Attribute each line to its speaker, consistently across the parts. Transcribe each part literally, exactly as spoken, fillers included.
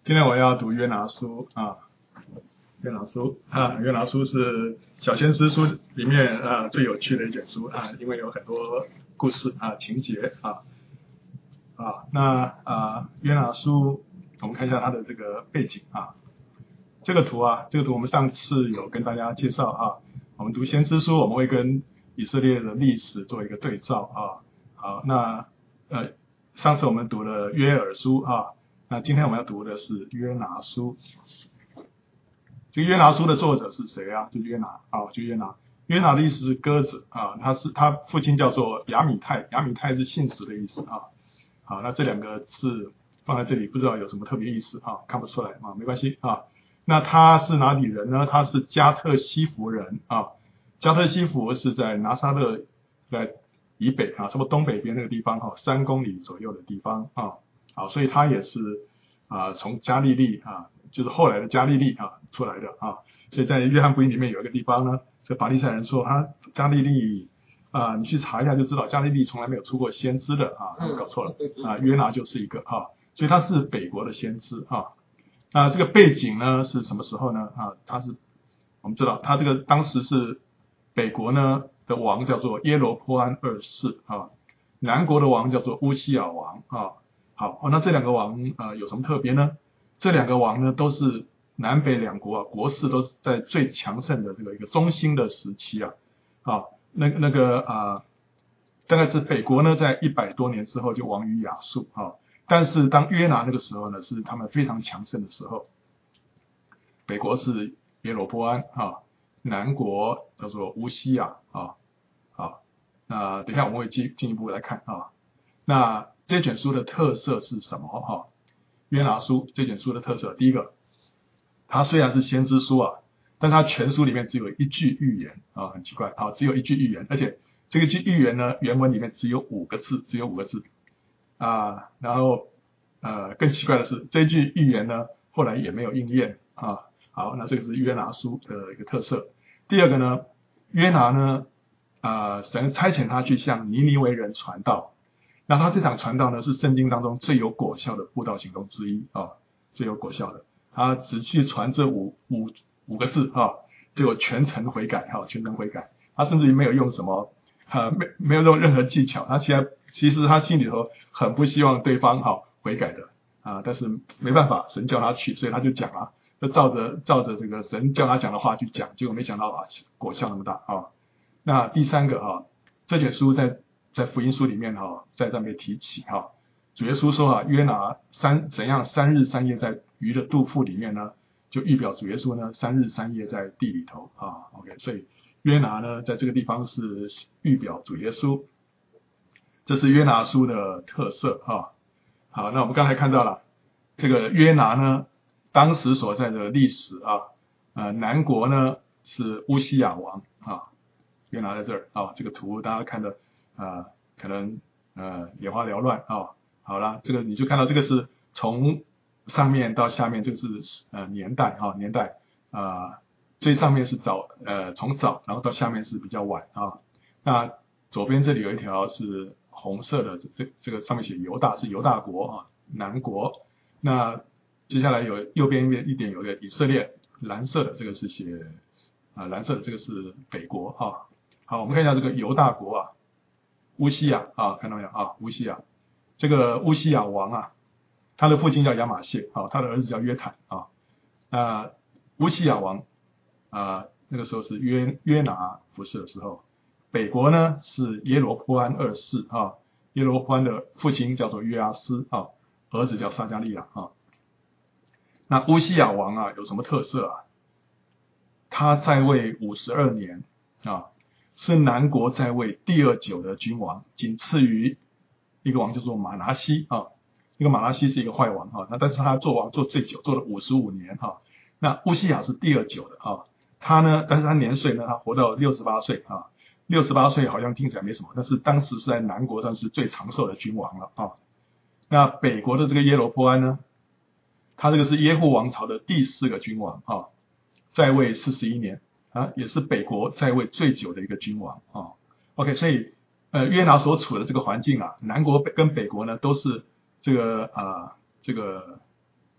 Speaker 1: 今天我要读约拿书啊，约拿书啊，约拿书是小先知书里面啊最有趣的一卷书啊，因为有很多故事啊情节啊啊，那啊约拿书我们看一下它的这个背景啊，这个图啊，这个图我们上次有跟大家介绍啊，我们读先知书我们会跟以色列的历史做一个对照啊，好，那呃上次我们读了约珥书啊。那今天我们要读的是约拿书。这个约拿书的作者是谁啊？就约拿啊，就约拿。约拿的意思是鸽子啊，他是他父亲叫做亚米泰，亚米泰是信实的意思啊。好，那这两个字放在这里，不知道有什么特别意思啊？看不出来啊，没关系啊。那他是哪里人呢？他是加特西弗人啊。加特西弗是在拿撒勒在以北啊，差不多东北边那个地方哈，三公里左右的地方啊。好，所以他也是啊、呃、从加利利啊，就是后来的加利利啊出来的啊，所以在约翰福音里面有一个地方呢，这法利赛人说他加利利啊，你去查一下就知道加利利从来没有出过先知的啊，他们搞错了啊，约拿就是一个啊，所以他是北国的先知啊。那这个背景呢是什么时候呢啊？他是我们知道他这个当时是北国呢的王叫做耶罗波安二世啊，南国的王叫做乌西雅王啊。好，那这两个王呃有什么特别呢？这两个王呢都是南北两国啊，国势都是在最强盛的这个一个中兴的时期啊。啊，那那个啊，大概是北国呢在一百多年之后就亡于亚述啊，但是当约拿那个时候呢是他们非常强盛的时候。北国是耶罗波安啊，南国叫做乌西雅啊。好，那等一下我们会进进一步来看啊。那这卷书的特色是什么？哈，约拿书这卷书的特色，第一个，它虽然是先知书啊，但它全书里面只有一句预言啊，很奇怪啊，只有一句预言，而且这个句预言呢，原文里面只有五个字，只有五个字啊。然后呃，更奇怪的是，这句预言呢，后来也没有应验啊。好，那这个是约拿书的一个特色。第二个呢，约拿呢，啊、呃，神差遣他去向尼尼微人传道。那他这场传道呢，是圣经当中最有果效的布道行动之一啊，最有果效的。他只去传这五五五个字啊，结果全城悔改哈，全城悔改。他甚至于没有用什么呃，没没有用任何技巧。他其实其实他心里头很不希望对方哈悔改的啊，但是没办法，神叫他去，所以他就讲了，就照着照着这个神叫他讲的话去讲，结果没想到啊，果效那么大啊。那第三个啊，这卷书在。在福音书里面哈，在这没提起哈。主耶稣说啊，约拿三怎样三日三夜在鱼的肚腹里面呢，就预表主耶稣呢三日三夜在地里头啊。OK， 所以约拿呢在这个地方是预表主耶稣，这是约拿书的特色啊。好，那我们刚才看到了这个约拿呢，当时所在的历史啊，呃，南国呢是乌西雅王啊，约拿在这儿啊，这个图大家看的。啊、呃，可能呃眼花缭乱啊、哦。好了，这个你就看到这个是从上面到下面，这个是呃年代啊、哦、年代啊、呃，最上面是早呃从早，然后到下面是比较晚啊、哦。那左边这里有一条是红色的，这这个上面写犹大是犹大国啊，南国。那接下来有右边一点有个以色列，蓝色的这个是写啊、呃、蓝色的这个是北国啊。好，我们看一下这个犹大国啊。乌西雅啊，看到没有啊？乌西雅，这个乌西雅王啊，他的父亲叫亚玛谢啊，他的儿子叫约坦啊。那乌西雅王啊，那个时候是约约拿服侍的时候，北国呢是耶罗波安二世啊，耶罗波安的父亲叫做约阿斯啊，儿子叫撒迦利亚啊。那乌西雅王啊有什么特色啊？他在位五十二年啊。是南国在位第二久的君王，仅次于一个王叫做马拿西啊。那个马拿西是一个坏王啊，那但是他做王做最久，做了五十五年啊。那乌西雅是第二久的啊，他呢，但是他年岁呢，他活到六十八岁啊。六十八岁好像听起来没什么，但是当时是在南国算是最长寿的君王了啊。那北国的这个耶罗波安呢，他这个是耶户王朝的第四个君王啊，在位四十一年。啊，也是北国在位最久的一个君王啊。OK， 所以呃，约拿所处的这个环境啊，南国跟北国呢都是这个啊、呃、这个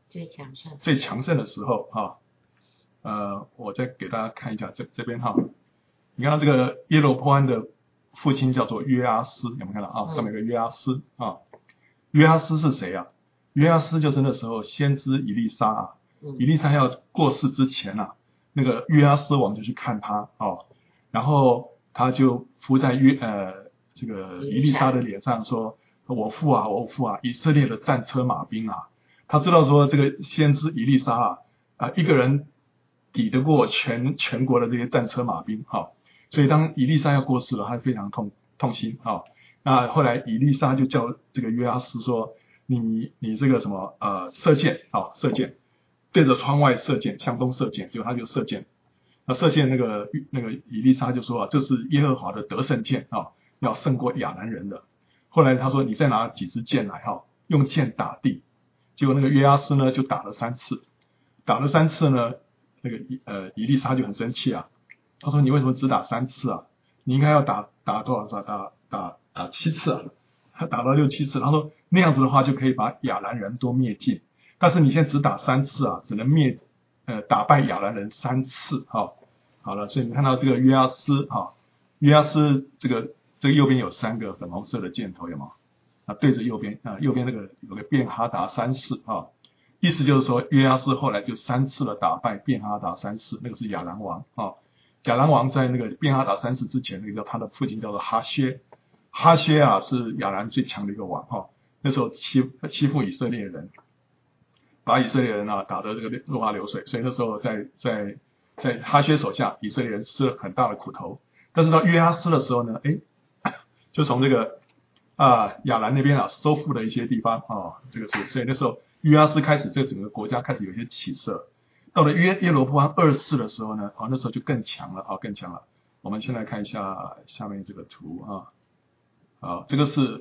Speaker 2: 最强盛
Speaker 1: 最强盛的时候啊。呃，我再给大家看一下这这边哈，你看到这个耶罗波安的父亲叫做约阿斯，有没有看到啊？上面有个约阿斯啊。约阿斯是谁啊？约阿斯就是那时候先知以利沙啊，以利沙要过世之前啊，那个约阿斯王就去看他哦，然后他就伏在约呃这个以利沙的脸上说：“我父啊，我父啊，以色列的战车马兵啊。”他知道说这个先知以利沙啊啊一个人抵得过全全国的这些战车马兵哈、哦，所以当以利沙要过世了，他非常痛痛心啊、哦。那后来以利沙就叫这个约阿斯说：“你你这个什么呃射箭啊、哦、射箭，对着窗外射箭，向东射箭。”结果他就射箭，那射箭那个那个以利沙就说啊，这是耶和华的得胜箭啊、哦，要胜过亚兰人的。后来他说：“你再拿几支箭来哈、哦，用箭打地。”结果那个约阿斯呢就打了三次，打了三次呢，那个呃以利沙就很生气啊，他说：“你为什么只打三次啊？你应该要打打多少？打打打打七次啊！他打到六七次，他说那样子的话就可以把亚兰人都灭尽。但是你现在只打三次啊，只能灭呃打败亚兰人三次哈、哦。好了，所以你看到这个约阿斯哈、哦，约阿斯这个这个右边有三个粉红色的箭头，有吗？啊，对着右边啊，右边那个有个便哈达三世啊，意思就是说约阿斯后来就三次了打败便哈达三世，那个是亚兰王啊。亚兰王在那个便哈达三世之前，那个叫他的父亲叫做哈薛，哈薛啊是亚兰最强的一个王哈、啊。那时候欺欺负以色列人，把以色列人啊打得这个落花流水，所以那时候在在在哈薛手下，以色列人吃了很大的苦头。但是到约阿斯的时候呢，哎，就从这个啊亚兰那边啊收复了一些地方啊，这个是所以那时候约阿斯开始这个整个国家开始有些起色。到了约耶罗波安二世的时候呢，啊那时候就更强了啊更强了。我们先来看一下下面这个图啊，啊这个是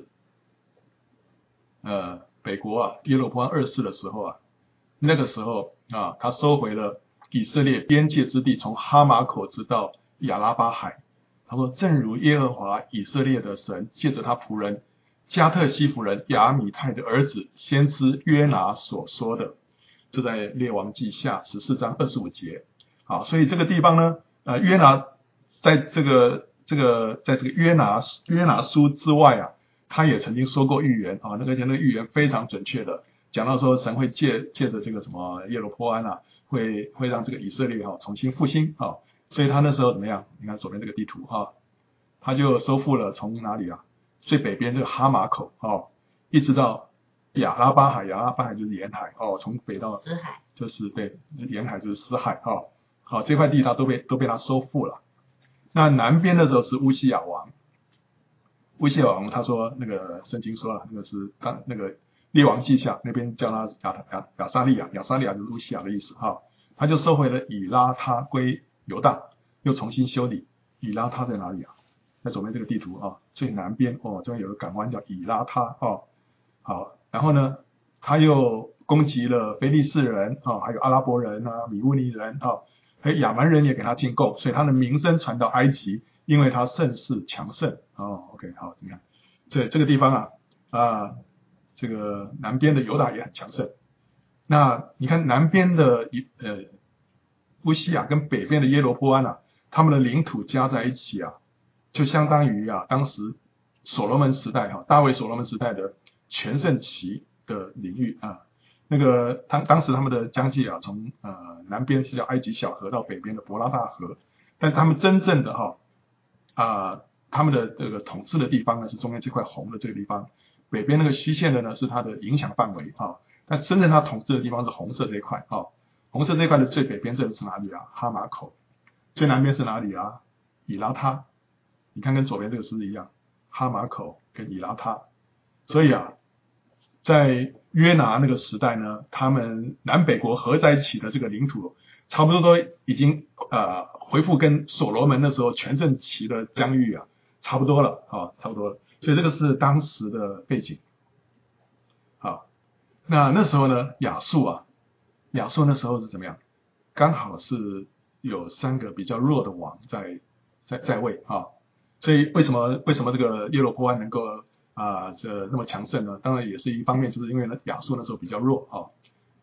Speaker 1: 呃北国啊耶罗波安二世的时候啊，那个时候啊他收回了以色列边界之地，从哈马口直到亚拉巴海。他说：“正如耶和华以色列的神借着他仆人加特西弗人亚米泰的儿子先知约拿所说的。”这在列王记下十四章二十五节。好，所以这个地方呢，呃，约拿在这个这个在这个约拿约拿书之外啊，他也曾经说过预言啊，那个而且那个预言非常准确的，讲到说神会借借着这个什么耶罗波安啊，会会让这个以色列哈、啊、重新复兴啊。所以他那时候怎么样？你看左边这个地图哈、啊，他就收复了从哪里啊？最北边这个哈马口哦，一直到亚拉巴海，亚拉巴海就是沿海哦，从北到
Speaker 2: 死海，
Speaker 1: 就是对沿海就是死海哦。好，这块地他都被都被他收复了。那南边的时候是乌西亚王，乌西亚王他说那个圣经说了，那个是刚那个列王记下那边叫他亚亚亚撒利亚，亚撒利亚就是乌西亚的意思哈、哦，他就收回了以拉他归犹大，又重新修理。以拉他在哪里啊？在左边这个地图啊，最南边哦，这边有个港湾叫以拉他哦。好，然后呢，他又攻击了非利士人啊、哦，还有阿拉伯人啊、米乌尼人啊、哦，还有亚蛮人也给他进贡，所以他的名声传到埃及，因为他盛世强盛哦。OK， 好，怎么样？这这个地方啊啊，这个南边的犹大也很强盛。那你看南边的呃乌西亚跟北边的耶罗波安啊，他们的领土加在一起啊，就相当于啊当时所罗门时代哈、啊，大卫所罗门时代的全盛期的领域啊。那个当当时他们的疆界啊，从呃南边是叫埃及小河到北边的伯拉大河，但他们真正的哈 啊, 啊他们的这个统治的地方呢是中间这块红的这个地方，北边那个虚线的呢是它的影响范围啊，但真正它统治的地方是红色这一块啊。红色这一块的最北边这是哪里啊？哈马口。最南边是哪里啊？以拉他。你看跟左边这个是不是一样？哈马口跟以拉他。所以啊，在约拿那个时代呢，他们南北国合在一起的这个领土，差不多都已经呃恢复跟所罗门那时候全盛期的疆域啊差不多了啊，差不多了。所以这个是当时的背景。好，那那时候呢，亚述啊。亚述那时候是怎么样？刚好是有三个比较弱的王在在在位啊，所以为什么为什么这个耶罗波安能够啊这那么强盛呢？当然也是一方面，就是因为呢亚述那时候比较弱啊，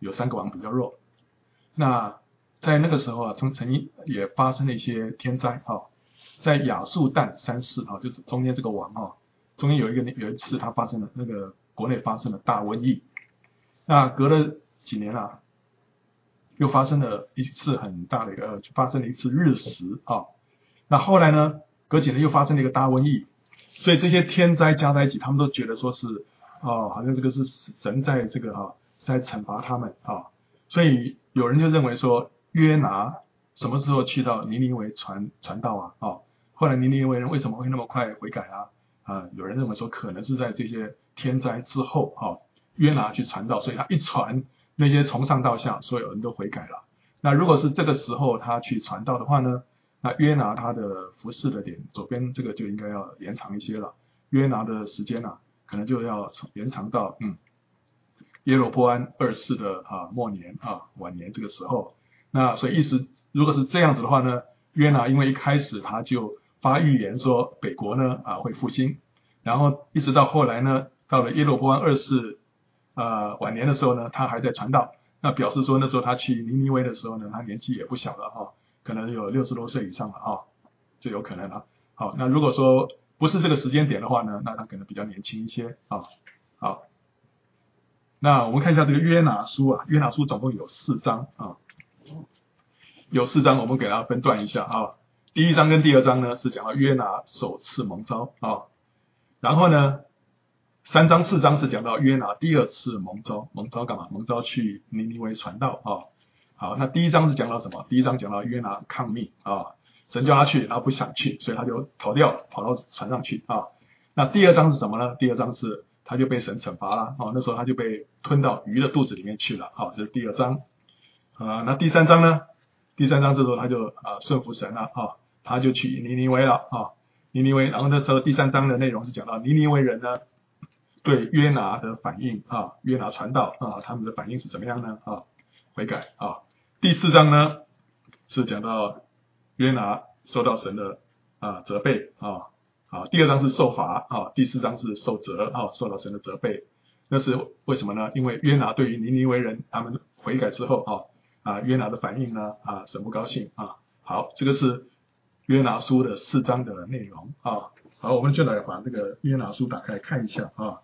Speaker 1: 有三个王比较弱。那在那个时候啊，曾曾经也发生了一些天灾啊，在亚述旦三世啊，就是中间这个王啊，中间有一个有一次他发生了那个国内发生了大瘟疫。那隔了几年啊，又发生了一次很大的一个，发生了一次日食啊。那后来呢，隔几年又发生了一个大瘟疫，所以这些天灾加在一起，他们都觉得说是哦，好像这个是神在这个啊，在惩罚他们啊。所以有人就认为说，约拿什么时候去到尼尼微传传道啊？哦，后来尼尼微人为什么会那么快悔改啊？啊，有人认为说，可能是在这些天灾之后啊，约拿去传道，所以他一传，那些从上到下所有人都悔改了。那如果是这个时候他去传道的话呢，那约拿他的服侍的点，左边这个就应该要延长一些了。约拿的时间啊，可能就要延长到嗯耶罗波安二世的啊末年啊晚年这个时候。那所以意思如果是这样子的话呢，约拿因为一开始他就发预言说北国呢啊会复兴，然后一直到后来呢，到了耶罗波安二世呃晚年的时候呢，他还在传道。那表示说那时候他去尼尼微的时候呢，他年纪也不小了哈、哦，可能有六十多岁以上了哈、哦，这有可能啊。好，那如果说不是这个时间点的话呢，那他可能比较年轻一些啊。好，那我们看一下这个约拿书啊，约拿书总共有四章啊，有四章，我们给它分段一下啊。第一章跟第二章呢是讲到约拿首次蒙召啊，然后呢三章四章是讲到约拿第二次蒙召，蒙召干嘛？蒙召去尼尼微传道啊。好，那第一章是讲到什么？第一章讲到约拿抗命啊，神叫他去，他不想去，所以他就逃掉了，跑到船上去啊。那第二章是什么呢？第二章是他就被神惩罚了啊，那时候他就被吞到鱼的肚子里面去了啊，这是第二章啊。那第三章呢？第三章这时候他就啊顺服神了啊，他就去尼尼微了啊，尼尼微。然后那时候第三章的内容是讲到尼尼微人呢对约拿的反应啊，约拿传道啊，他们的反应是怎么样呢？啊，悔改啊。第四章呢是讲到约拿受到神的啊责备啊，啊，第二章是受罚啊，第四章是受责啊，受到神的责备。那是为什么呢？因为约拿对于尼尼微人他们悔改之后啊啊，约拿的反应呢啊，神不高兴啊。好，这个是约拿书的四章的内容啊。好，我们就来把这个约拿书打开看一下啊。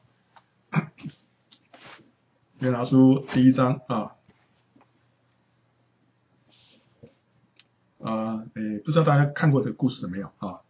Speaker 1: 约拿书第一章啊，呃，诶，不知道大家看过这个故事没有啊？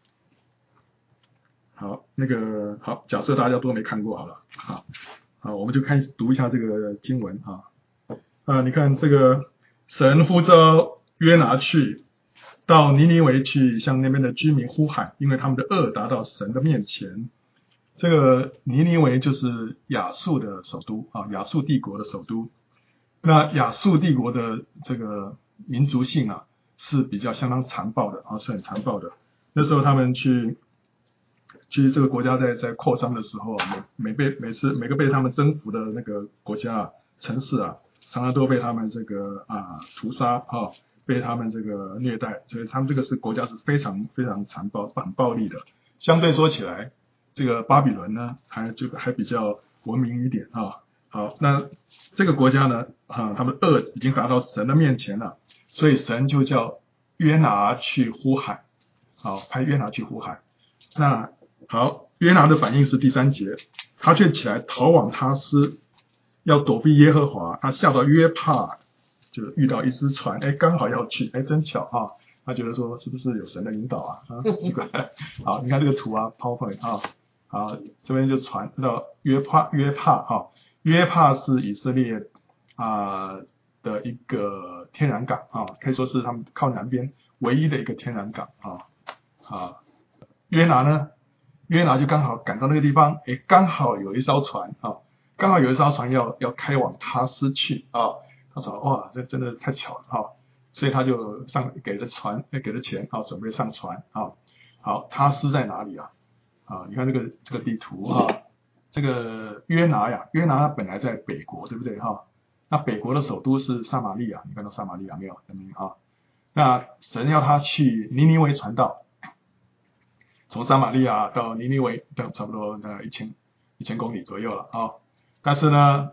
Speaker 1: 好，那个好，假设大家都没看过好了，好，好，我们就看读一下这个经文啊。啊，你看这个神呼召约拿去到尼尼微去，向那边的居民呼喊，因为他们的恶达到神的面前。这个尼尼微就是亚述的首都啊，亚述帝国的首都。那亚述帝国的这个民族性啊，是比较相当残暴的啊，是很残暴的。那时候他们去，去这个国家在在扩张的时候啊，每每被每次每个被他们征服的那个国家啊、城市啊，常常都被他们这个啊屠杀啊，被他们这个虐待，所以他们这个是国家是非常非常残暴、很暴力的。相对说起来，这个巴比伦呢，还这个还比较文明一点啊。好，那这个国家呢，啊，他们恶已经达到神的面前了，所以神就叫约拿去呼喊，好，派约拿去呼喊。那好，约拿的反应是第三节，他却起来逃往他斯，要躲避耶和华。他下到约帕，就遇到一只船，哎，刚好要去，哎，真巧啊！他觉得说是不是有神的引导啊？啊，奇怪。好，你看这个图啊 ，PowerPoint 啊，好，这边就传到约帕，约帕哈。约帕是以色列啊、呃、的一个天然港啊，可以说是他们靠南边唯一的一个天然港啊啊。约拿呢，约拿就刚好赶到那个地方，诶，刚好有一艘船啊，刚好有一艘船要要开往他斯去啊。他说哇，这真的太巧了哈、啊，所以他就上给了船，给了钱啊，准备上船啊。好，他斯在哪里啊？啊，你看这个这个地图啊。这个约拿呀，约拿他本来在北国，对不对哈？那北国的首都是撒玛利亚，你看到撒玛利亚没有？在那边啊。那神要他去尼尼微传道，从撒玛利亚到尼尼微，差不多呃一千一千公里左右了啊。但是呢，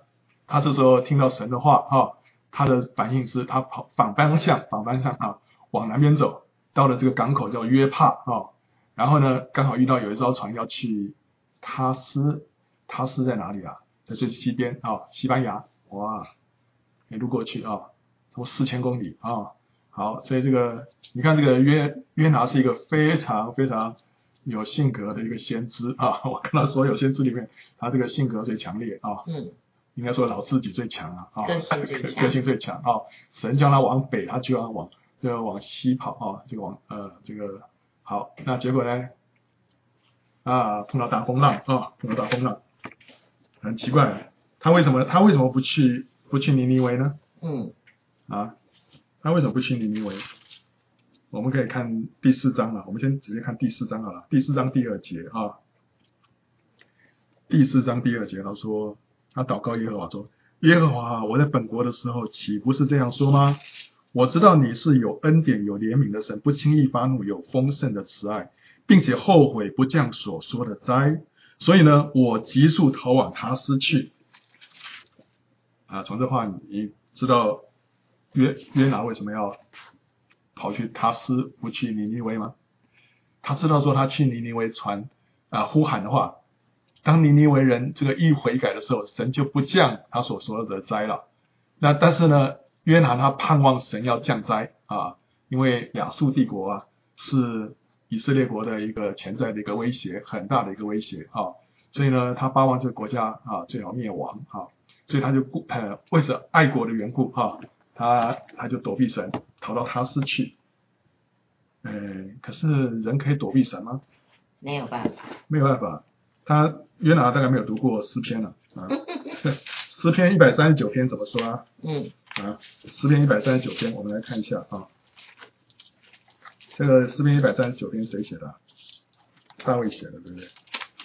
Speaker 1: 他这时候听到神的话啊，他的反应是他跑反方向，反方向啊，往南边走，到了这个港口叫约帕啊，然后呢，刚好遇到有一艘船要去他斯，他斯在哪里啊？在最西边啊，西班牙，哇，一路过去啊，差不多四千公里啊。好，所以这个你看，这个约约拿是一个非常非常有性格的一个先知啊。我看到所有先知里面，他这个性格最强烈啊。嗯。应该说老自己最强啊，啊，
Speaker 2: 个性最强，
Speaker 1: 个性最强啊。神叫他往北，他就要往就要往西跑啊。这个往呃这个好，那结果呢？啊，碰到大风浪啊，碰到大风浪，很奇怪，他为什么他为什么不去不去尼尼微呢？嗯。啊。他为什么不去尼尼微？我们可以看第四章了，我们先直接看第四章好了。第四章第二节啊，第四章第二节他说，他祷告耶和华说：“耶和华，我在本国的时候，岂不是这样说吗？我知道你是有恩典、有怜悯的神，不轻易发怒，有丰盛的慈爱，并且后悔不降所说的灾。所以呢，我急速逃往他斯去。”啊，从这话你知道。约约拿为什么要跑去他斯不去尼尼微吗？他知道说他去尼尼微传啊呼喊的话，当尼尼微人这个一悔改的时候，神就不降他所说的灾了。那但是呢，约拿他盼望神要降灾啊，因为亚述帝国啊是以色列国的一个潜在的一个威胁，很大的一个威胁啊，所以呢，他巴望这个国家啊最好灭亡啊，所以他就顾呃为着爱国的缘故啊。他他就躲避神，逃到他斯去。呃，可是人可以躲避神吗？
Speaker 2: 没有办法，
Speaker 1: 没有办法。他约拿大概没有读过诗篇了啊。诗篇一百三十九篇怎么说啊？嗯。啊，诗篇一百三十九篇，我们来看一下啊。这个诗篇一百三十九篇谁写的？大卫写的，对不对？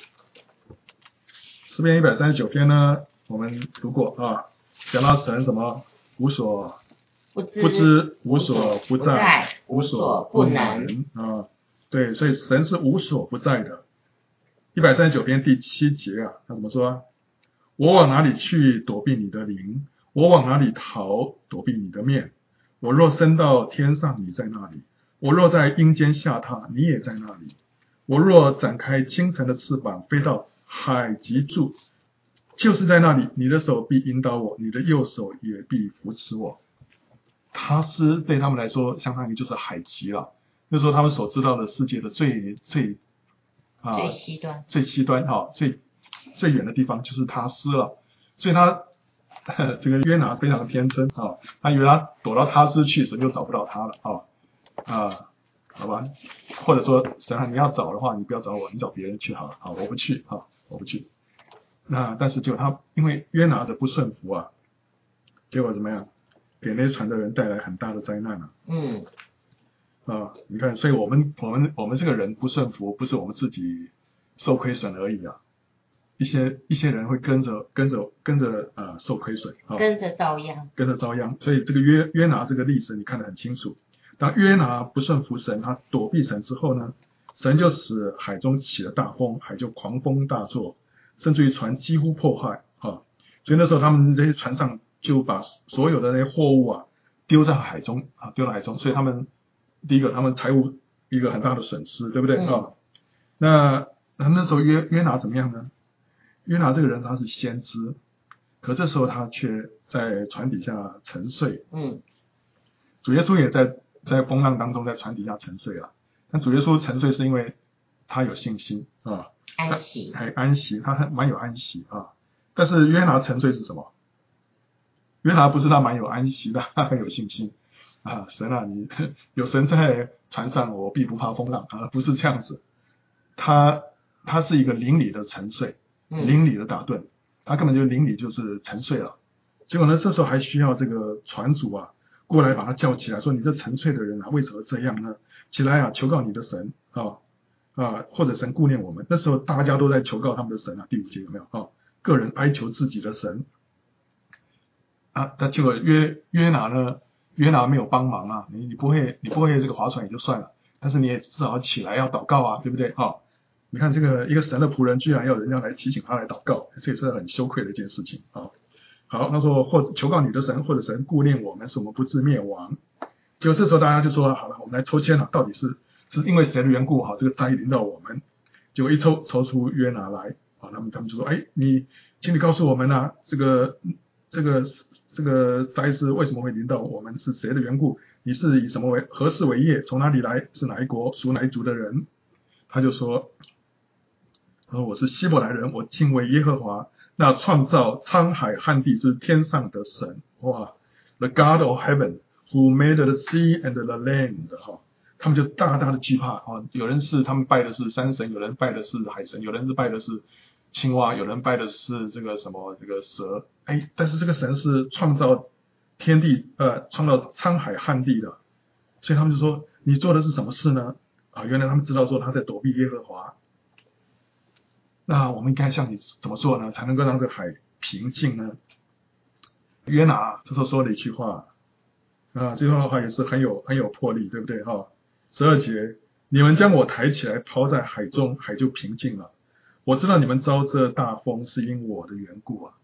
Speaker 1: 诗篇一百三十九篇呢，我们读过啊，讲到神什么？无所
Speaker 2: 不知，
Speaker 1: 不知无所不在，
Speaker 2: 不在
Speaker 1: 无所不能啊！对，所以神是无所不在的。一百三十九篇第七节啊，他怎么说？我往哪里去躲避你的灵？我往哪里逃躲避你的面？我若升到天上，你在那里；我若在阴间下榻，你也在那里。我若展开清晨的翅膀，飞到海极处，就是在那里，你的手必引导我，你的右手也必扶持我。他是对他们来说，相当于就是海极了。那时候他们所知道的世界的最最
Speaker 2: 啊最西端，
Speaker 1: 最西端哈、哦，最最远的地方就是他斯了。所以他这个约拿非常天真啊、哦，他以为他躲到他斯去，神就找不到他了啊啊，好吧？或者说神啊，你要找的话，你不要找我，你找别人去好了，好，我不去啊，我不去。那但是就他因为约拿的不顺服啊，结果怎么样？给那些传的人带来很大的灾难啊。嗯。啊，你看，所以我们我们我们这个人不顺服，不是我们自己受亏损而已啊。一些一些人会跟着跟着跟着呃受亏损啊，
Speaker 2: 跟着遭殃，
Speaker 1: 跟着遭殃。所以这个约约拿这个历史你看得很清楚。当约拿不顺服神，他躲避神之后呢，神就使海中起了大风，海就狂风大作。甚至于船几乎破坏啊，所以那时候他们这些船上就把所有的那些货物啊丢在海中啊，丢到海中，所以他们第一个他们财务一个很大的损失，对不对啊、嗯？那那那时候约约拿怎么样呢？约拿这个人他是先知，可这时候他却在船底下沉睡。嗯，主耶稣也在在风浪当中在船底下沉睡了，但主耶稣沉睡是因为他有信心啊。
Speaker 2: 安息，
Speaker 1: 还安息，他蛮有安息啊。但是约拿沉睡是什么？约拿不是他蛮有安息的，他很有信心啊。神啊，你有神在船上，我必不怕风浪啊，不是这样子。他他是一个灵里的沉睡，灵里的打盹，他根本就灵里就是沉睡了。结果呢，这时候还需要这个船主啊过来把他叫起来，说你这沉睡的人啊，为什么这样呢？起来啊，求告你的神啊。啊，或者神顾念我们，那时候大家都在求告他们的神啊。第五节有没有啊？个人哀求自己的神啊，那结果约约拿呢？约拿没有帮忙啊，你你不会你不会这个划船也就算了，但是你也至少要起来要祷告啊，对不对啊？你看这个一个神的仆人居然要人家来提醒他来祷告，这也是很羞愧的一件事情啊。 好，他说或求告你的神，或者神顾念我们，使我们不致灭亡。结果这时候大家就说好了，我们来抽签了，到底是是因为谁的缘故哈，这个灾临到我们。结果一抽抽出约拿来啊，他们他们就说，哎，你请你告诉我们啊，这个这个这个灾是为什么会临到我们，是谁的缘故？你是以什么为何事为业？从哪里来？是哪一国？属哪一族的人？他就说，他说我是希伯来人，我敬畏耶和华，那创造沧海旱地之天上的神。哇 ，The God of Heaven who made the sea and the land。哈，他们就大大的惧怕啊！有人是他们拜的是山神，有人拜的是海神，有人是拜的是青蛙，有人拜的是这个什么这个蛇。哎，但是这个神是创造天地呃，创造沧海旱地的，所以他们就说你做的是什么事呢？啊，原来他们知道说他在躲避耶和华。那我们应该像你怎么做呢，才能够让这个海平静呢？约拿这时候说了一句话啊，这句话也是很有很有魄力，对不对哈？十二节，你们将我抬起来抛在海中，海就平静了。我知道你们遭这大风是因我的缘故啊。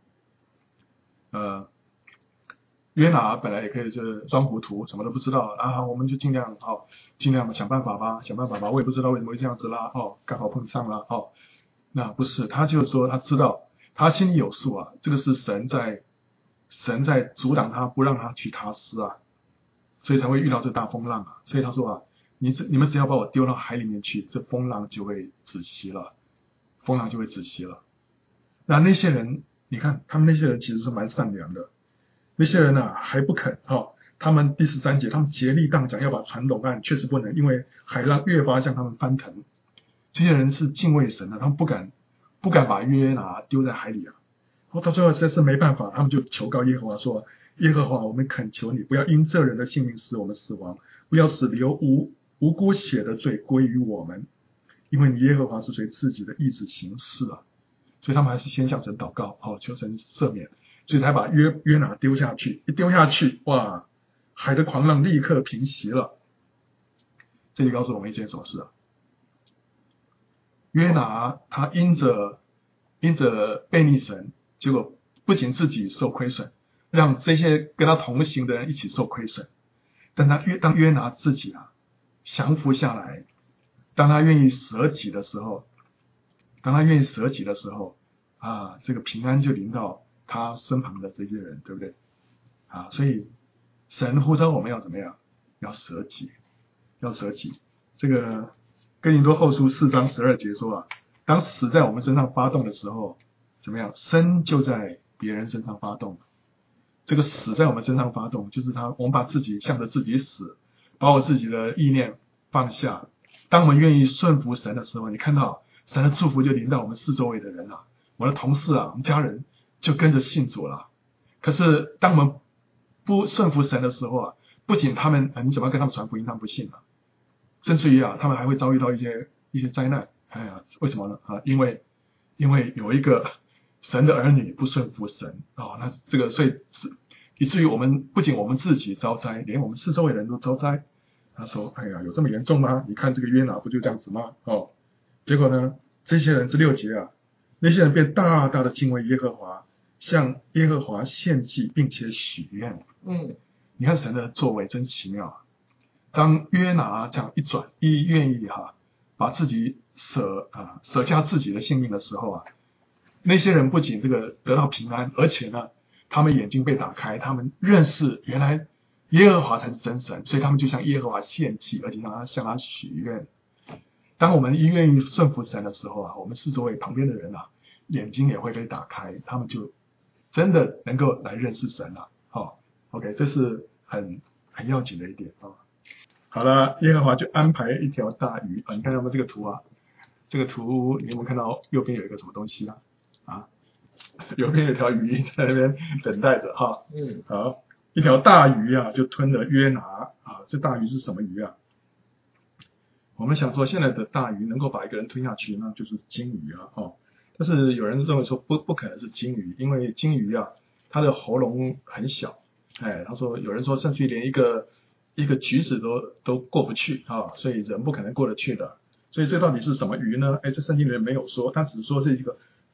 Speaker 1: 呃，约拿本来也可以就是装糊涂，什么都不知道啊，我们就尽量哦，尽量想办法吧，想办法吧。我也不知道为什么会这样子啦，哦，刚好碰上了哦。那不是，他就是说他知道，他心里有数啊，这个是神在神在阻挡他，不让他去他施啊，所以才会遇到这大风浪啊。所以他说啊，你你们只要把我丢到海里面去，这风浪就会止息了，风浪就会止息了。那那些人，你看他们那些人其实是蛮善良的，那些人啊还不肯哦，他们第十三节，他们竭力荡桨要把船拢岸，确实不能，因为海浪越发向他们翻腾。这些人是敬畏神的，他们不敢不敢把约拿丢在海里啊。然后到最后实在是没办法，他们就求告耶和华说：耶和华，我们恳求你，不要因这人的性命使我们死亡，不要使流无无辜血的罪归于我们，因为你耶和华是随自己的意志行事啊。所以他们还是先向神祷告，好、哦、求神赦免，所以才把约约拿丢下去。一丢下去，哇，海的狂浪立刻平息了。这里告诉我们一件什么事啊？约拿他因着因着悖逆神，结果不仅自己受亏损，让这些跟他同行的人一起受亏损。但他约当约拿自己啊降服下来，当他愿意舍己的时候，当他愿意舍己的时候啊，这个平安就临到他身旁的这些人，对不对啊？所以神呼召我们要怎么样？要舍己，要舍己。这个哥林多后书四章十二节说啊，当死在我们身上发动的时候，怎么样？生就在别人身上发动。这个死在我们身上发动，就是他，我们把自己向着自己死，把我自己的意念放下。当我们愿意顺服神的时候，你看到神的祝福就临到我们四周围的人了。我的同事啊，我们家人就跟着信主了。可是当我们不顺服神的时候啊，不仅他们，你怎么跟他们传福音，他们不信了。甚至于啊，他们还会遭遇到一些一些灾难。哎呀，为什么呢？啊，因为因为有一个神的儿女不顺服神啊、哦，那这个所以以至于我们不仅我们自己遭灾，连我们四周围人都遭灾。他说：“哎呀，有这么严重吗？你看这个约拿不就这样子吗？哦，结果呢，这些人这六节啊，那些人便大大的敬畏耶和华，向耶和华献祭，并且许愿。
Speaker 2: 嗯，
Speaker 1: 你看神的作为真奇妙啊！当约拿这样一转，一愿意哈、啊，把自己舍啊舍下自己的性命的时候啊，那些人不仅这个得到平安，而且呢，他们眼睛被打开，他们认识原来耶和华才是真神，所以他们就向耶和华献祭，而且向他向他许愿。当我们一愿意顺服神的时候啊，我们四周围旁边的人啊，眼睛也会被打开，他们就真的能够来认识神了。好、哦、，OK， 这是很很要紧的一点啊。哦好了，耶和华就安排一条大鱼啊！你看到吗？这个图啊，这个图你有没有看到右边有一个什么东西啊？啊，右边有条鱼在那边等待着哈。
Speaker 2: 嗯，
Speaker 1: 好，一条大鱼啊，就吞了约拿啊。这大鱼是什么鱼啊？我们想说，现在的大鱼能够把一个人吞下去，那就是鲸鱼啊。哦，但是有人认为说不不可能是鲸鱼，因为鲸鱼啊，它的喉咙很小。哎，他说有人说甚至连一个。一个橘子都都过不去啊，所以人不可能过得去的。所以这到底是什么鱼呢？哎，这圣经里面没有说，它只是说是一个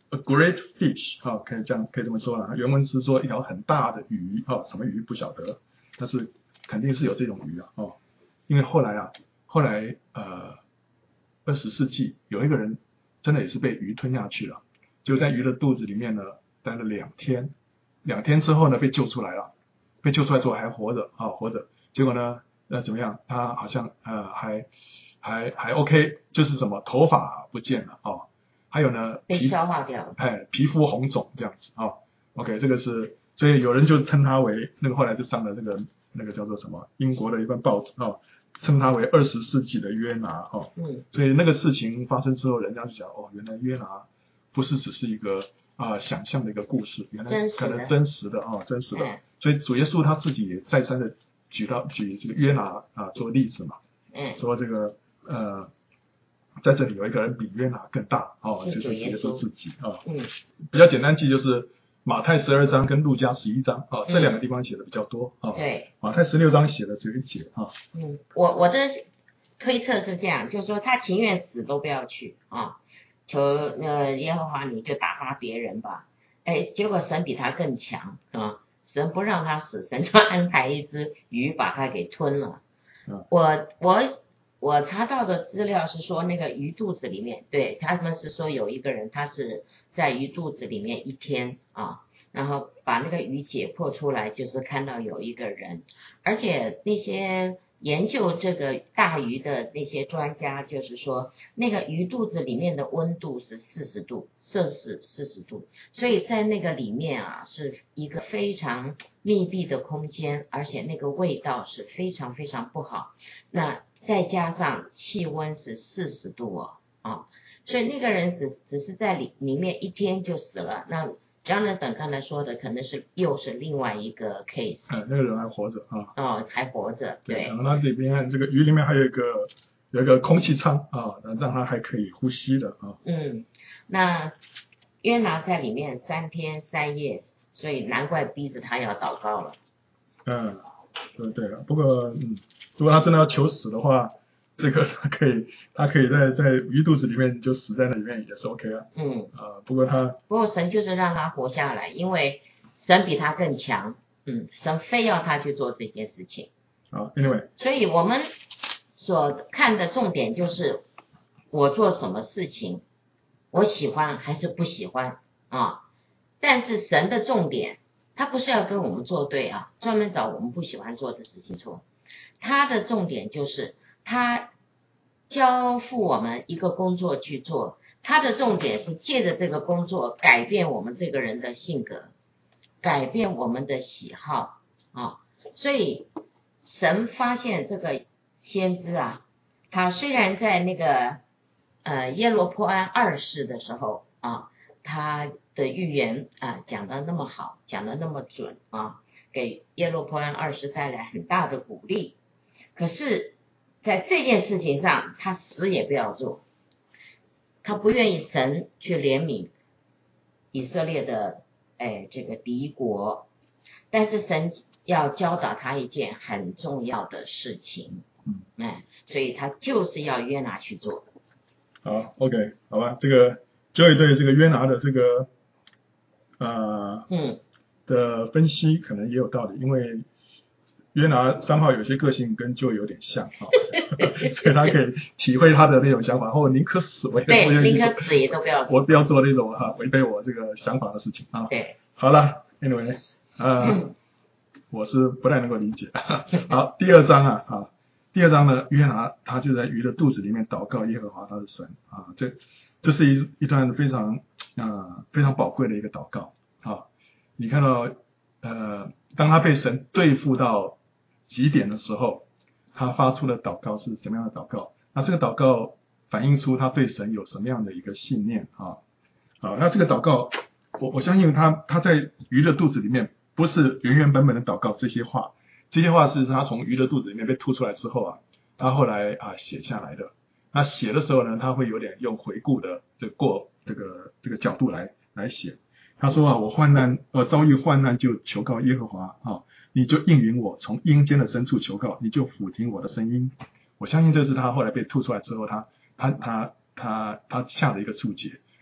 Speaker 1: a great fish 啊，可以这样可以这么说了。原文是说一条很大的鱼啊，什么鱼不晓得，但是肯定是有这种鱼啊哦，因为后来啊，后来呃二十世纪有一个人真的也是被鱼吞下去了，就在鱼的肚子里面呢待了两天，两天之后呢被救出来了，被救出来之后还活着啊活着，结果呢呃怎么样？他好像呃还还还 OK， 就是什么头发不见了哦，还有呢
Speaker 2: 被
Speaker 1: 皮
Speaker 2: 消化掉了，
Speaker 1: 哎皮肤红肿这样子哦 OK 这个是所以有人就称他为那个后来就上了那个那个叫做什么英国的一份报纸哦，称他为二十世纪的约拿哦，
Speaker 2: 嗯，
Speaker 1: 所以那个事情发生之后，人家就讲哦，原来约拿不是只是一个啊、呃、想象的一个故事，原来可能真实的哦真实的，
Speaker 2: 嗯、
Speaker 1: 所以主耶稣他自己也再三的举到举这个约拿啊做例子嘛，
Speaker 2: 嗯，
Speaker 1: 说这个呃在这里有一个人比约拿更大哦，
Speaker 2: 是
Speaker 1: 就是耶稣自己啊、哦，
Speaker 2: 嗯，
Speaker 1: 比较简单记就是马太十二章跟路加十一章啊、哦，这两个地方写的比较多啊、哦，
Speaker 2: 对，
Speaker 1: 马太十六章写的只有一节啊，
Speaker 2: 嗯，我我的推测是这样，就是说他情愿死都不要去啊，求呃耶和华你就打发别人吧，哎，结果神比他更强啊，神不让他死，神就安排一只鱼把他给吞了。
Speaker 1: 嗯、
Speaker 2: 我我我查到的资料是说，那个鱼肚子里面，对他们是说有一个人他是在鱼肚子里面一天啊，然后把那个鱼解剖出来，就是看到有一个人，而且那些研究这个大鱼的那些专家就是说，那个鱼肚子里面的温度是四十度摄氏四十度，所以在那个里面啊是一个非常密闭的空间，而且那个味道是非常非常不好，那再加上气温是四十度哦啊，所以那个人只只是在里里面一天就死了。那Jonathan 刚才说的可能是又是另外一个 case，
Speaker 1: 嗯，那个人还活着啊，
Speaker 2: 哦，还活着，对，
Speaker 1: 然后它里面这个鱼里面还有一个有一个空气舱啊，让它还可以呼吸的啊。
Speaker 2: 嗯，那约拿在里面三天三夜，所以难怪逼着他要祷告了。
Speaker 1: 嗯，对对了，不过嗯，如果他真的要求死的话，这个他可以他可以在在鱼肚子里面就死在那里面也是 OK 啊。
Speaker 2: 嗯，
Speaker 1: 啊，不过他
Speaker 2: 不过神就是让他活下来，因为神比他更强，嗯，神非要他去做这件事情。
Speaker 1: 啊 ，anyway，
Speaker 2: 所以我们所看的重点就是我做什么事情，我喜欢还是不喜欢啊？但是神的重点，他不是要跟我们作对啊，专门找我们不喜欢做的事情做。他的重点就是他交付我们一个工作去做，他的重点是借着这个工作改变我们这个人的性格，改变我们的喜好啊。所以神发现这个先知啊，他虽然在那个呃耶罗波安二世的时候啊，他的预言啊讲得那么好，讲得那么准啊，给耶罗波安二世带来很大的鼓励。可是在这件事情上，他死也不要做，他不愿意神去怜悯以色列的哎这个敌国，但是神要教导他一件很重要的事情，
Speaker 1: 嗯，
Speaker 2: 哎，所以他就是要约拿去做。
Speaker 1: 好 ，OK， 好吧，这个 Joy 对这个约拿的这个呃
Speaker 2: 嗯
Speaker 1: 的分析可能也有道理，因为约拿三号有些个性跟 Joy 有点像啊，所以他可以体会他的那种想法，或宁可死我也不
Speaker 2: 对，
Speaker 1: 愿意
Speaker 2: 宁可死也都不要做。
Speaker 1: 我不要做那种啊违背我这个想法的事情啊。
Speaker 2: 对，
Speaker 1: 好了 ，anyway， 呃，我是不太能够理解。好，第二章啊啊，第二章呢，约拿他就在鱼的肚子里面祷告耶和华他的神啊，这这是一一段非常啊、呃、非常宝贵的一个祷告啊。你看到呃，当他被神对付到极点的时候，他发出的祷告是什么样的祷告？那这个祷告反映出他对神有什么样的一个信念啊？好，那这个祷告，我我相信他他在鱼的肚子里面不是原原本本的祷告这些话，这些话是他从鱼的肚子里面被吐出来之后啊，他后来啊写下来的。那写的时候呢，他会有点用回顾的这个过这个这个角度来来写。他说啊，我患难，我遭遇患难就求告耶和华啊，你就应允我，从阴间的深处求告，你就俯听我的声音。我相信这是他后来被吐出来之后，他他他他他下的一个注解。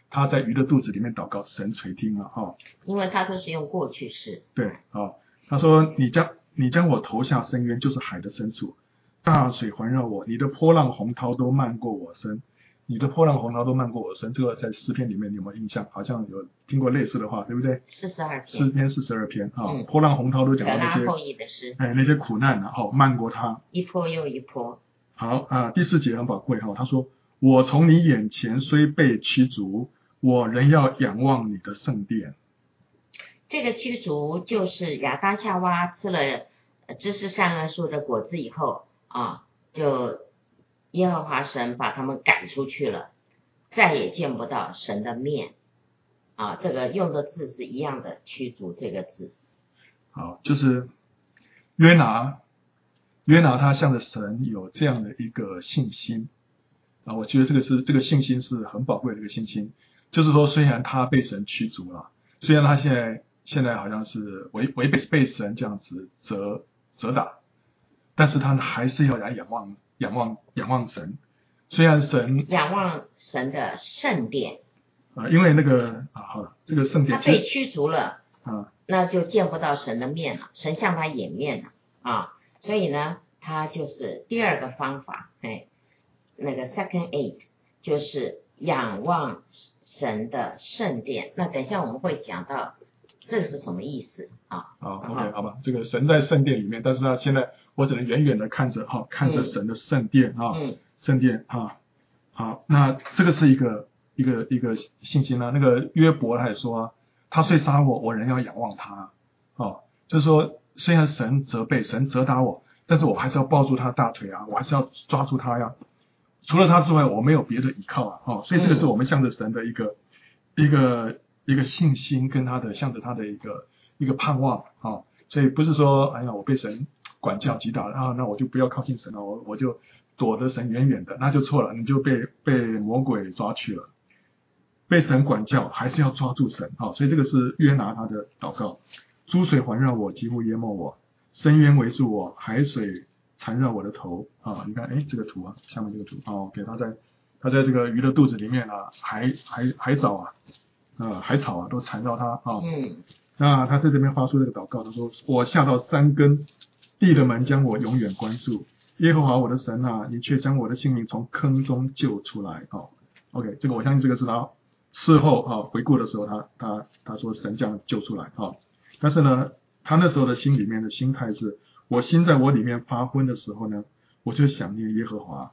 Speaker 1: 他在鱼的肚子里面祷告，神垂听了哈。
Speaker 2: 因为他都是用过去式。
Speaker 1: 对，哦，他说你将你将我投下深渊，就是海的深处，大水环绕我，你的波浪洪涛都漫过我身。你的波浪洪涛都漫过我身，这个在诗篇里面你有没有印象？好像有听过类似的话，对不对？
Speaker 2: 四十二篇。
Speaker 1: 诗篇四十二篇啊、
Speaker 2: 嗯，
Speaker 1: 波浪洪涛都讲到那些
Speaker 2: 可拉后裔的诗，
Speaker 1: 哎那些苦难然后漫过他，
Speaker 2: 一波又一波。
Speaker 1: 好啊，第四节很宝贵哈、哦，他说我从你眼前虽被驱逐，我仍要仰望你的圣殿。
Speaker 2: 这个驱逐就是亚当夏娃吃了知识善恶树的果子以后啊，就耶和华神把他们赶出去了，再也见不到神的面啊。这个用的字是一样的，驱逐这个字。
Speaker 1: 好，就是约拿，约拿他向着神有这样的一个信心啊，我觉得这个是这个信心是很宝贵的一个信心，就是说虽然他被神驱逐了，虽然他现在现在好像是违违背被神这样子责责打，但是他还是要来仰望仰望仰望神。虽然神
Speaker 2: 仰望神的圣殿
Speaker 1: 啊，因为那个啊，好了，这个圣殿
Speaker 2: 他被驱逐了
Speaker 1: 啊，
Speaker 2: 那就见不到神的面了，神向他掩面了啊，所以呢，他就是第二个方法，哎，那个 second aid 就是仰望神的圣殿。那等一下我们会讲到这是什么意思啊？
Speaker 1: 好 ，OK， 好吧，这个神在圣殿里面，但是呢，现在我只能远远的看着哈、哦，看着神的圣殿啊，
Speaker 2: 嗯，
Speaker 1: 圣殿啊，好，那这个是一个一个一个信心啊。那个约伯他也说啊，他虽杀我，我仍要仰望他。哦，就是说，虽然神责备、神责打我，但是我还是要抱住他大腿啊，我还是要抓住他呀。除了他之外，我没有别的依靠啊。哦，所以这个是我们向着神的一个、嗯、一个一个信心，跟他的向着他的一个一个盼望啊、哦。所以不是说，哎呀，我被神管教击打了啊，那我就不要靠近神了，我我就躲得神远远的，那就错了，你就被被魔鬼抓去了。被神管教，还是要抓住神啊、哦！所以这个是约拿他的祷告。诸水环绕我，几乎淹没我；深渊围住我，海水缠绕我的头啊！你看，哎，这个图啊，下面这个图哦，给他在他在这个鱼的肚子里面啊，海海海藻啊，呃，海草啊，都缠绕他啊。
Speaker 2: 嗯。
Speaker 1: 那他在这边发出这个祷告，他说：“我下到山根，地的门将我永远关住。耶和华我的神啊，你却将我的性命从坑中救出来。”哦 ，OK， 这个我相信这个是他事后啊回顾的时候，他他他说神将救出来啊。但是呢，他那时候的心里面的心态是，我心在我里面发昏的时候呢，我就想念耶和华。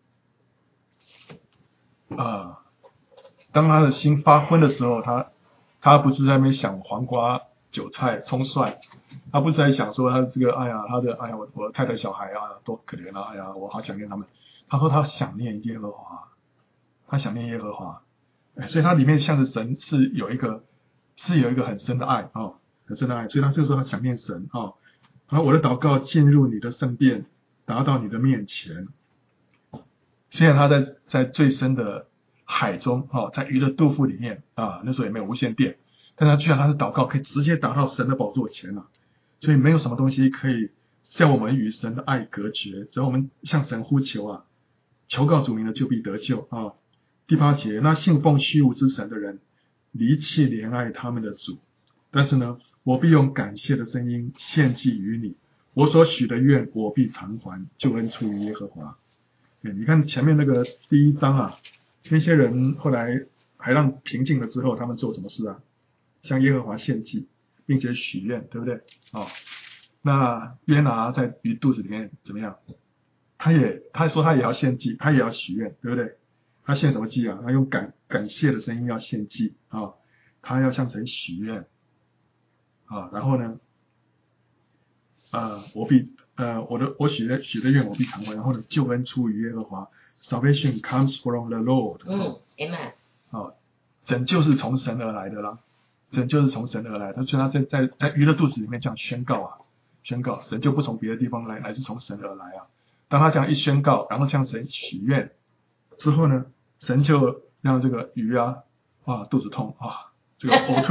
Speaker 1: 啊，当他的心发昏的时候，他他不是在那边想黄瓜、韭菜、葱蒜，他不是在想说他这个，哎呀，他的，哎呀，我我太太小孩啊，多可怜啊，哎呀，我好想念他们。他说他想念耶和华，他想念耶和华，哎，所以他里面向着神是有一个是有一个很深的爱啊。哦很深的爱，所以他这个时候他想念神啊，然后我的祷告进入你的圣殿，达到你的面前。虽然他在在最深的海中啊，在鱼的肚腹里面啊，那时候也没有无线电，但他居然他的祷告可以直接达到神的宝座前了，所以没有什么东西可以叫我们与神的爱隔绝，只要我们向神呼求啊，求告主名的就必得救啊。第八节，那信奉虚无之神的人，离弃怜爱他们的主，但是呢，我必用感谢的声音献祭于你，我所许的愿我必偿还，救恩出于耶和华。你看前面那个第一章啊，那些人后来海浪平静了之后，他们做什么事啊？向耶和华献祭，并且许愿，对不对？哦，那约拿在鱼肚子里面怎么样？他也他说他也要献祭，他也要许愿，对不对？他献什么祭啊？他用感感谢的声音要献祭啊、哦，他要向神许愿。啊，然后呢，呃，我必呃我的我许的许的愿我必偿还，然后呢，救恩出于耶和华 ，Salvation comes from the Lord。
Speaker 2: 嗯 ，Amen。
Speaker 1: 啊，拯救是从神而来的啦，拯救是从神而来的，所以他在在在鱼的肚子里面这样宣告啊，宣告神就不从别的地方来，乃是从神而来啊。当他这样一宣告，然后向神许愿之后呢，神就让这个鱼啊啊肚子痛啊。这个呕吐，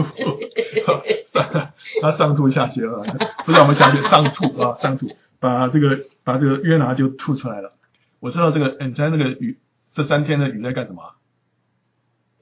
Speaker 1: 他上吐下泻了，不知道我们下泻上吐啊，上吐，把这个把这个约拿就吐出来了。我知道这个，你猜那个鱼这三天的鱼在干什么？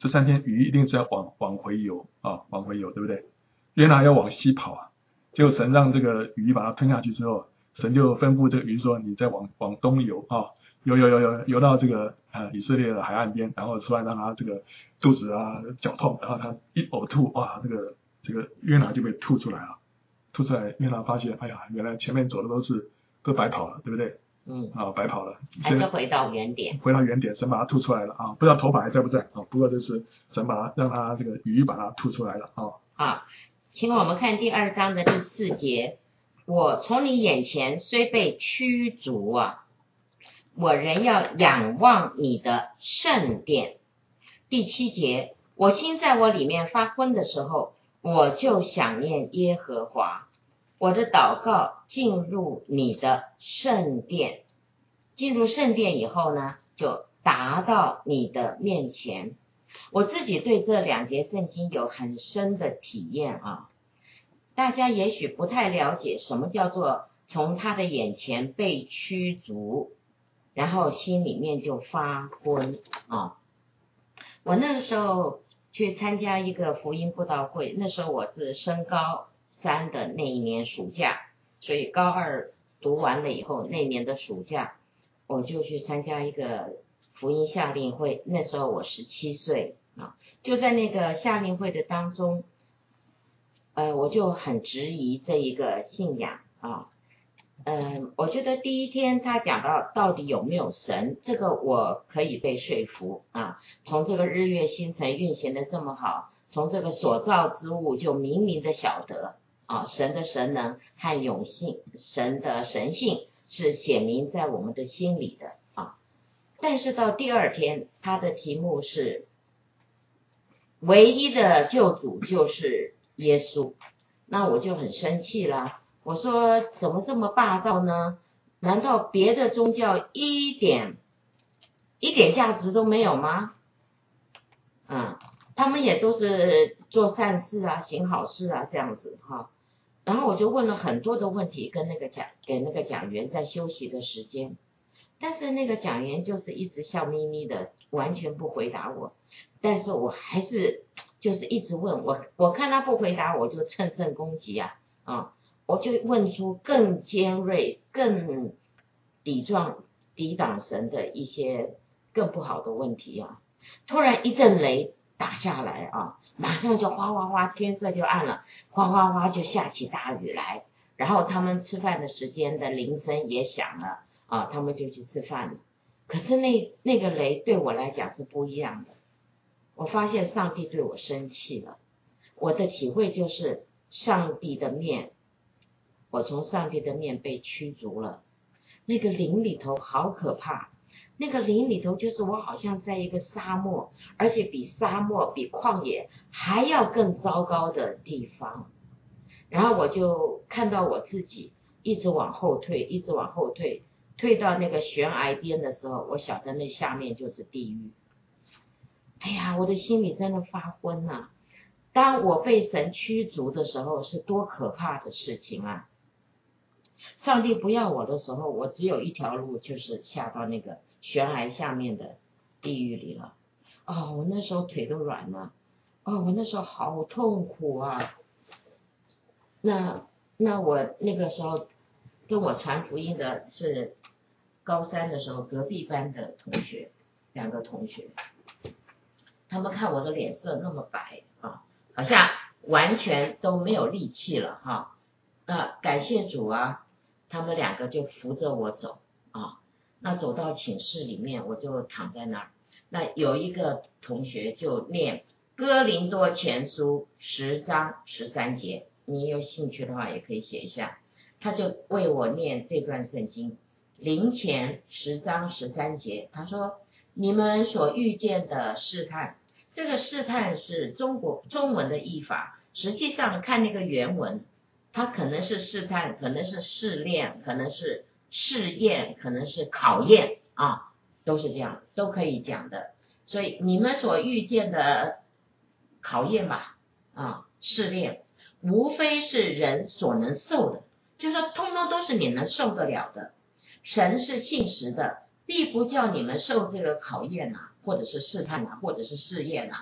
Speaker 1: 这三天鱼一定是要往往回游啊，往回游，对不对？约拿要往西跑啊，结果神让这个鱼把它吞下去之后，神就吩咐这个鱼说：“你再往往东游啊，游游游游游到这个呃以色列的海岸边，然后突然让他这个肚子啊绞痛，然后他一呕吐，哇，这个这个约拿就被吐出来了，吐出来，约拿发现，哎呀，原来前面走的都是都白跑了，对不对？
Speaker 2: 嗯，
Speaker 1: 啊，白跑了，
Speaker 2: 还是回到原点，
Speaker 1: 回到原点，神把它吐出来了啊，不知道头发还在不在啊？不过就是神把它让它这个鱼把它吐出来了啊。
Speaker 2: 啊，请我们看第二章的第四节，我从你眼前虽被驱逐啊，我仍要仰望你的圣殿。第七节，我心在我里面发昏的时候，我就想念耶和华，我的祷告进入你的圣殿。进入圣殿以后呢，就达到你的面前。我自己对这两节圣经有很深的体验啊，大家也许不太了解什么叫做从他的眼前被驱逐，然后心里面就发昏啊。我那个时候去参加一个福音布道会，那时候我是升高三的那一年暑假，所以高二读完了以后，那年的暑假我就去参加一个福音夏令会，那时候我十七岁啊，就在那个夏令会的当中，呃，我就很质疑这一个信仰啊。嗯，我觉得第一天他讲到到底有没有神，这个我可以被说服啊。从这个日月星辰运行的这么好，从这个所造之物就明明的晓得啊，神的神能和永性，神的神性是显明在我们的心里的啊。但是到第二天，他的题目是唯一的救主就是耶稣，那我就很生气了。我说怎么这么霸道呢？难道别的宗教一点一点价值都没有吗？嗯，他们也都是做善事啊，行好事啊，这样子哈。然后我就问了很多的问题，跟那个讲给那个讲员在休息的时间，但是那个讲员就是一直笑眯眯的，完全不回答我。但是我还是就是一直问我，我看他不回答，我就乘胜攻击啊啊！我就问出更尖锐、更抵撞、抵挡神的一些更不好的问题啊！突然一阵雷打下来啊，马上就哗哗哗，天色就暗了，哗哗哗就下起大雨来。然后他们吃饭的时间的铃声也响了啊，他们就去吃饭了。可是那那个雷对我来讲是不一样的，我发现上帝对我生气了。我的体会就是上帝的面，我从上帝的面被驱逐了。那个灵里头好可怕，那个灵里头就是我好像在一个沙漠，而且比沙漠比旷野还要更糟糕的地方。然后我就看到我自己一直往后退，一直往后退，退到那个悬崖边的时候，我晓得那下面就是地狱。哎呀，我的心里真的发昏啊！当我被神驱逐的时候，是多可怕的事情啊！上帝不要我的时候，我只有一条路，就是下到那个悬崖下面的地狱里了。哦，我那时候腿都软了，哦，我那时候好痛苦啊！那那我那个时候跟我传福音的是高三的时候隔壁班的同学，两个同学，他们看我的脸色那么白啊，好像完全都没有力气了哈。那感谢主啊，他们两个就扶着我走啊。那走到寝室里面，我就躺在那儿。那有一个同学就念哥林多前书十章十三节，你有兴趣的话也可以写一下。他就为我念这段圣经，灵前十章十三节，他说你们所遇见的试探，这个试探是中国中文的译法，实际上看那个原文，它可能是试探，可能是试炼，可能是试验，可能是考验啊，都是这样，都可以讲的。所以你们所遇见的考验吧，啊，试炼，无非是人所能受的，就是说通通都是你能受得了的。神是信实的，必不叫你们受这个考验啊，或者是试探啊，或者是试验啊，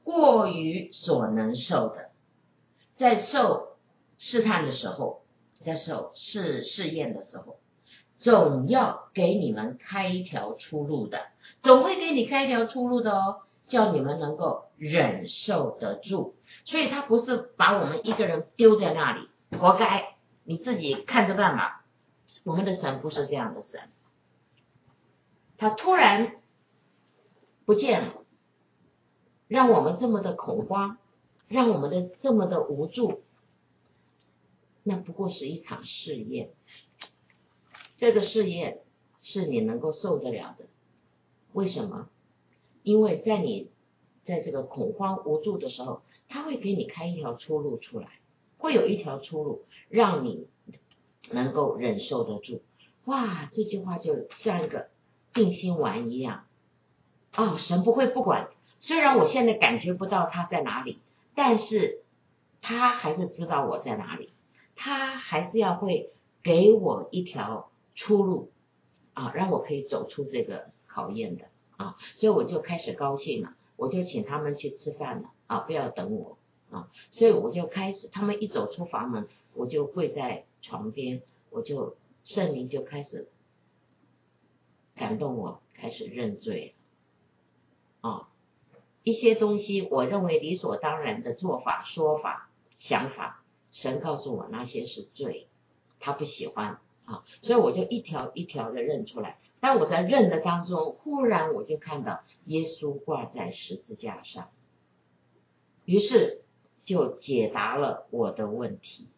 Speaker 2: 过于所能受的，在受试探的时候，在受试试验的时候，总要给你们开一条出路的，总会给你开一条出路的哦，叫你们能够忍受得住。所以他不是把我们一个人丢在那里，活该，你自己看着办吧。我们的神不是这样的神，他突然不见了，让我们这么的恐慌，让我们的这么的无助，那不过是一场试验。这个试验是你能够受得了的。为什么？因为在你在这个恐慌无助的时候，他会给你开一条出路出来，会有一条出路让你能够忍受得住。哇，这句话就像一个定心丸一样。哦，神不会不管，虽然我现在感觉不到他在哪里，但是他还是知道我在哪里，他还是要会给我一条出路啊，让我可以走出这个考验的啊，所以我就开始高兴了，我就请他们去吃饭了啊，不要等我啊，所以我就开始，他们一走出房门，我就跪在床边，我就圣灵就开始感动我，开始认罪啊，一些东西我认为理所当然的做法、说法、想法，神告诉我那些是罪，他不喜欢啊，所以我就一条一条的认出来。当我在认的当中，忽然我就看到耶稣挂在十字架上，于是就解答了我的问题。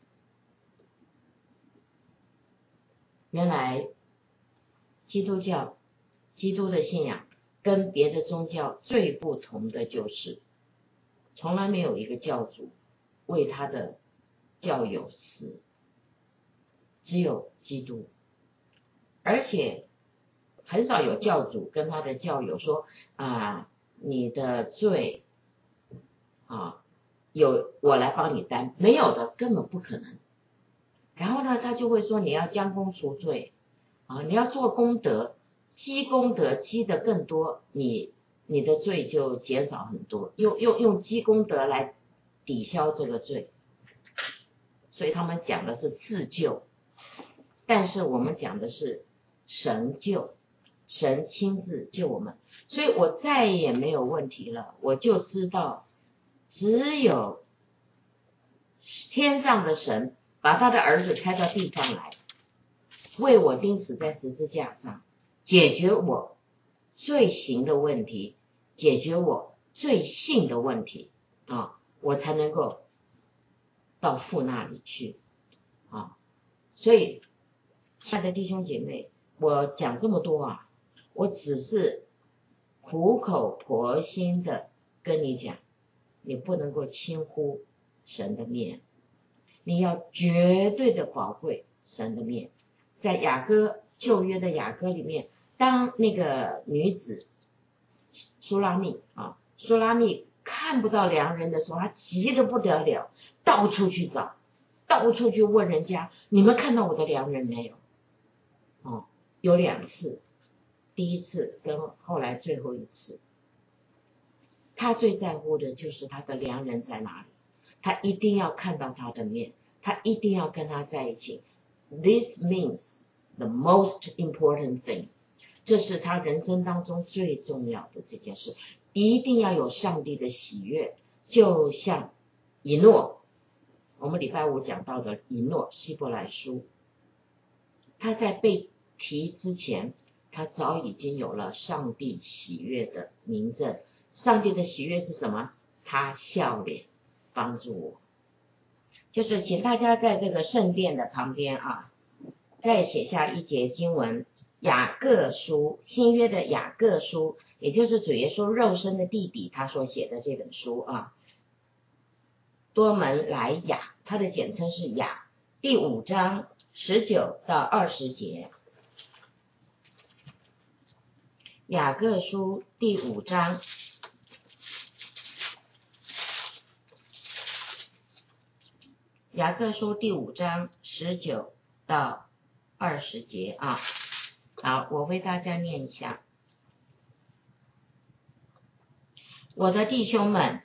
Speaker 2: 原来基督教、基督的信仰跟别的宗教最不同的就是，从来没有一个教主为他的教友死，只有基督，而且很少有教主跟他的教友说啊，你的罪啊，有我来帮你担，没有的，根本不可能。然后呢，他就会说你要将功赎罪啊，你要做功德，积功德积得更多，你你的罪就减少很多，用用用积功德来抵消这个罪。所以他们讲的是自救，但是我们讲的是神救，神亲自救我们，所以我再也没有问题了，我就知道只有天上的神把他的儿子开到地上来，为我钉死在十字架上，解决我罪行的问题，解决我罪性的问题啊，我才能够到父那里去啊。所以亲爱的弟兄姐妹，我讲这么多啊，我只是苦口婆心的跟你讲，你不能够轻忽神的面，你要绝对的宝贵神的面。在雅歌旧约的雅歌里面，当那个女子苏拉密啊，苏拉密看不到良人的时候，她急得不得了，到处去找，到处去问人家，你们看到我的良人没有？哦，有两次，第一次跟后来最后一次，他最在乎的就是他的良人在哪里，他一定要看到他的面，他一定要跟他在一起。This means the most important thing， 这是他人生当中最重要的这件事，一定要有上帝的喜悦，就像以诺，我们礼拜五讲到的以诺希伯来书，他在被提之前，他早已经有了上帝喜悦的明证。上帝的喜悦是什么？他笑脸帮助我。就是请大家在这个圣殿的旁边啊，再写下一节经文，雅各书，新约的雅各书，也就是主耶稣肉身的弟弟他所写的这本书啊，多门莱雅，它的简称是雅，第五章十九到二十节。雅各书第五章雅各书第五章十九到二十节啊，好，我为大家念一下。我的弟兄们，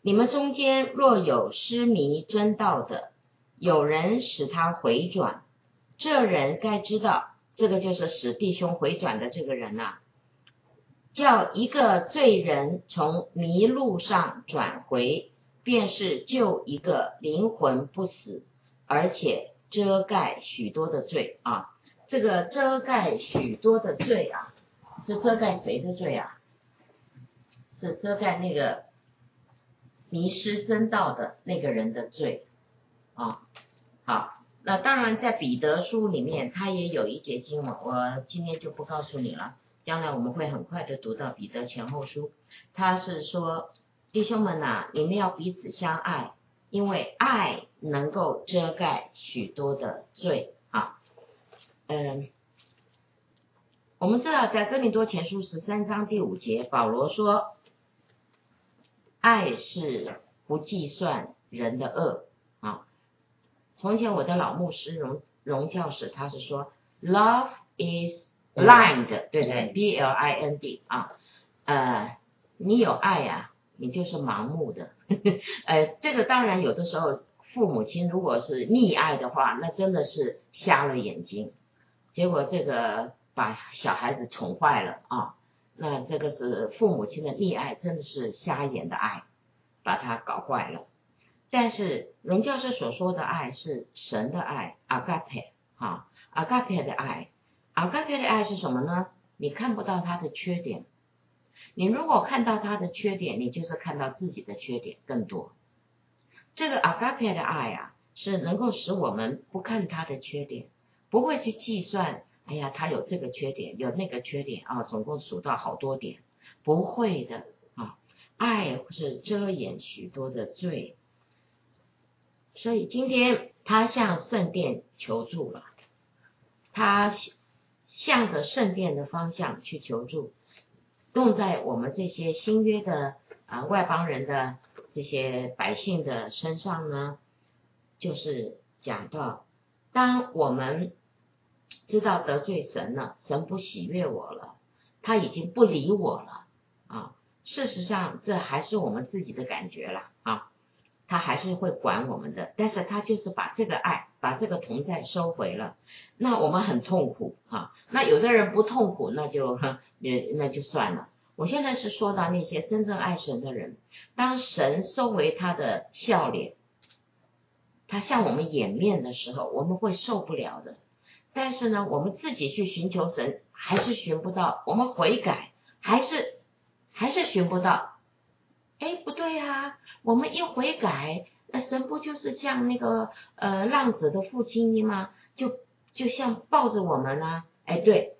Speaker 2: 你们中间若有失迷真道的，有人使他回转，这人该知道，这个就是使弟兄回转的这个人啊，叫一个罪人从迷路上转回，便是救一个灵魂不死，而且遮盖许多的罪啊。这个遮盖许多的罪啊，是遮盖谁的罪啊？是遮盖那个迷失真道的那个人的罪啊。好，那当然在彼得书里面，他也有一节经文，我今天就不告诉你了，将来我们会很快的读到彼得前后书。他是说，弟兄们啊，你们要彼此相爱，因为爱能够遮盖许多的罪啊。嗯，我们知道在哥林多前书十三章第五节，保罗说，爱是不计算人的恶啊。从前我的老牧师荣荣教士他是说 ，Love is blind， 对不对 ？B L I N D 啊，呃，你有爱啊，你就是盲目的。呃，这个当然有的时候父母亲如果是溺爱的话，那真的是瞎了眼睛，结果这个把小孩子宠坏了啊。那这个是父母亲的溺爱，真的是瞎眼的爱，把他搞坏了。但是荣教师所说的爱是神的爱 agape 啊 agape 的爱 agape 的爱是什么呢？你看不到他的缺点，你如果看到他的缺点，你就是看到自己的缺点更多。这个 agape 的爱啊，是能够使我们不看他的缺点，不会去计算，哎呀他有这个缺点有那个缺点啊，总共数到好多点，不会的啊。爱是遮掩许多的罪。所以今天他向圣殿求助了，他向着圣殿的方向去求助，用在我们这些新约的、呃、外邦人的这些百姓的身上呢，就是讲到，当我们知道得罪神了，神不喜悦我了，他已经不理我了啊。事实上这还是我们自己的感觉啦啊。他还是会管我们的，但是他就是把这个爱把这个同在收回了，那我们很痛苦啊。那有的人不痛苦，那就那就算了。我现在是说到那些真正爱神的人，当神收回他的笑脸，他向我们掩面的时候，我们会受不了的。但是呢，我们自己去寻求神还是寻不到，我们悔改还是还是寻不到。哎，不对啊，我们一悔改，那神不就是像那个呃浪子的父亲吗？就就像抱着我们啊。哎，对，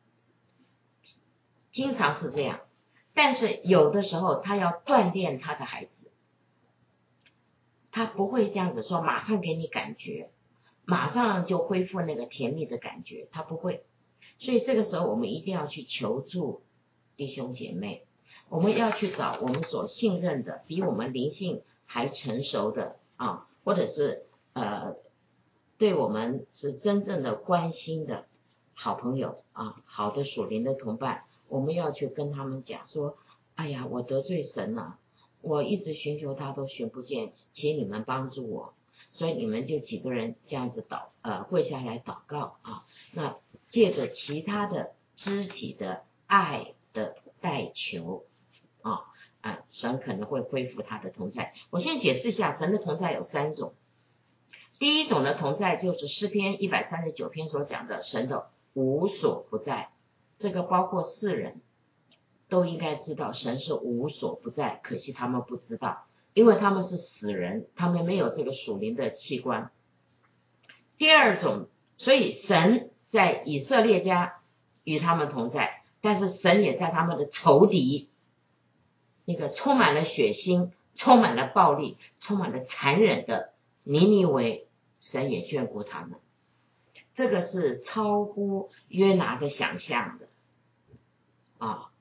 Speaker 2: 经常是这样。但是有的时候他要锻炼他的孩子，他不会这样子说马上给你感觉，马上就恢复那个甜蜜的感觉，他不会。所以这个时候我们一定要去求助弟兄姐妹，我们要去找我们所信任的比我们灵性还成熟的啊，或者是呃对我们是真正的关心的好朋友啊，好的属灵的同伴，我们要去跟他们讲说，哎呀我得罪神了，我一直寻求他都寻不见，请你们帮助我。所以你们就几个人这样子祷呃跪下来祷告啊，那借着其他的肢体的爱的代求啊啊，神可能会恢复他的同在。我先解释一下，神的同在有三种。第一种的同在就是诗篇一百三十九篇所讲的神的无所不在，这个包括世人都应该知道神是无所不在，可惜他们不知道，因为他们是死人，他们没有这个属灵的器官。第二种，所以神在以色列家与他们同在，但是神也在他们的仇敌，那个充满了血腥、充满了暴力、充满了残忍的尼尼微，神也眷顾他们。这个是超乎约拿的想象的啊！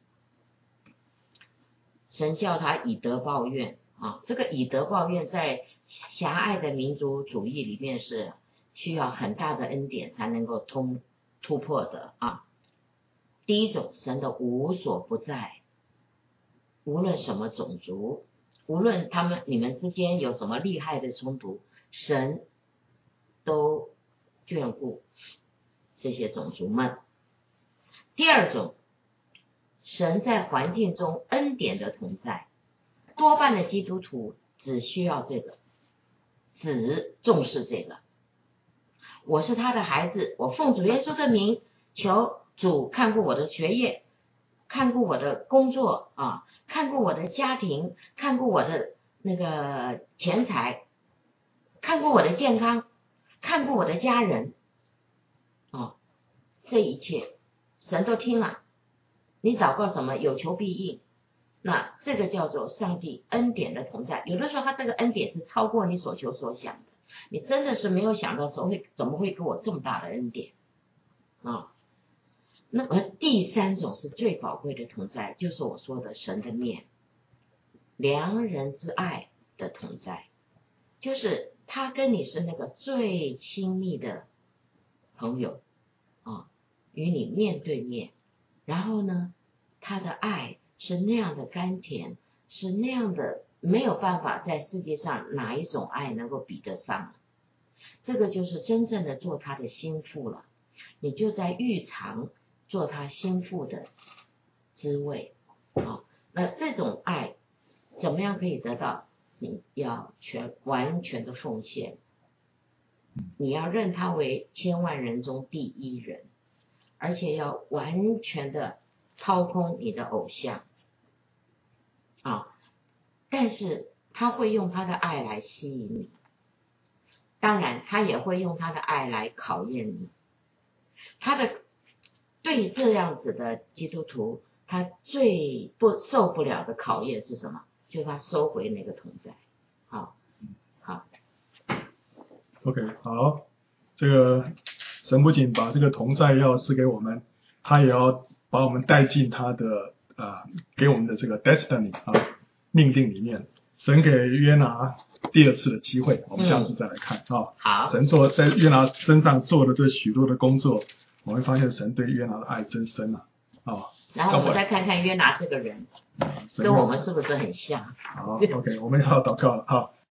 Speaker 2: 神叫他以德报怨啊，这个以德报怨在狭隘的民族主义里面是需要很大的恩典才能够通突破的啊。第一种，神的无所不在，无论什么种族， 无论他们你们之间有什么厉害的冲突，神都眷顾这些种族们。第二种，神在环境中恩典的同在，多半的基督徒只需要这个，只重视这个。我是他的孩子，我奉主耶稣的名，求主看顾我的学业，看顾我的工作啊，看顾我的家庭，看顾我的那个钱财，看顾我的健康，看顾我的家人啊，这一切神都听了。你祷告什么，有求必应，那这个叫做上帝恩典的同在。有的时候他这个恩典是超过你所求所想的，你真的是没有想到神会怎么会给我这么大的恩典啊。那么第三种是最宝贵的同在，就是我说的神的面，良人之爱的同在，就是他跟你是那个最亲密的朋友啊，与你面对面，然后呢，他的爱是那样的甘甜，是那样的没有办法在世界上哪一种爱能够比得上。这个就是真正的做他的心腹了，你就在浴场做他心腹的滋味啊。那这种爱怎么样可以得到？你要全完全的奉献，你要认他为千万人中第一人，而且要完全的掏空你的偶像啊！但是他会用他的爱来吸引你，当然他也会用他的爱来考验你。他的对这样子的基督徒，他最不受不了的考验是什么？就他收回那个同在。好，好
Speaker 1: OK， 好，这个神不仅把这个同在要赐给我们，他也要把我们带进他的啊、呃、给我们的这个 destiny 啊命定里面。神给约拿第二次的机会，我们下次再来看、嗯、啊。
Speaker 2: 好，
Speaker 1: 神做在约拿身上做的这许多的工作，我们发现神对约拿的爱真深啊啊。
Speaker 2: 然后我们再看看约拿这个人，跟我们是不是很像？
Speaker 1: 好 ，OK， 我们要祷告了啊。